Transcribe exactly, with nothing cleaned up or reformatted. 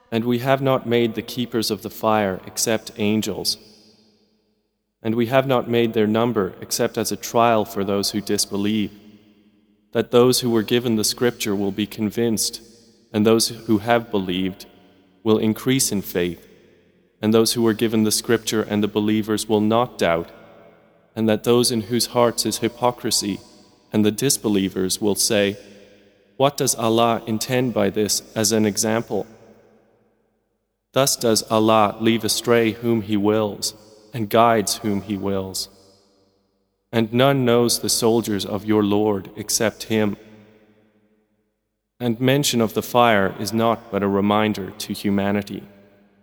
And we have not made the keepers of the fire except angels. And we have not made their number except as a trial for those who disbelieve, that those who were given the scripture will be convinced, and those who have believed will increase in faith, and those who were given the scripture and the believers will not doubt, and that those in whose hearts is hypocrisy and the disbelievers will say, "What does Allah intend by this as an example?" Thus does Allah leave astray whom He wills, and guides whom He wills. And none knows the soldiers of your Lord except Him. And mention of the fire is not but a reminder to humanity.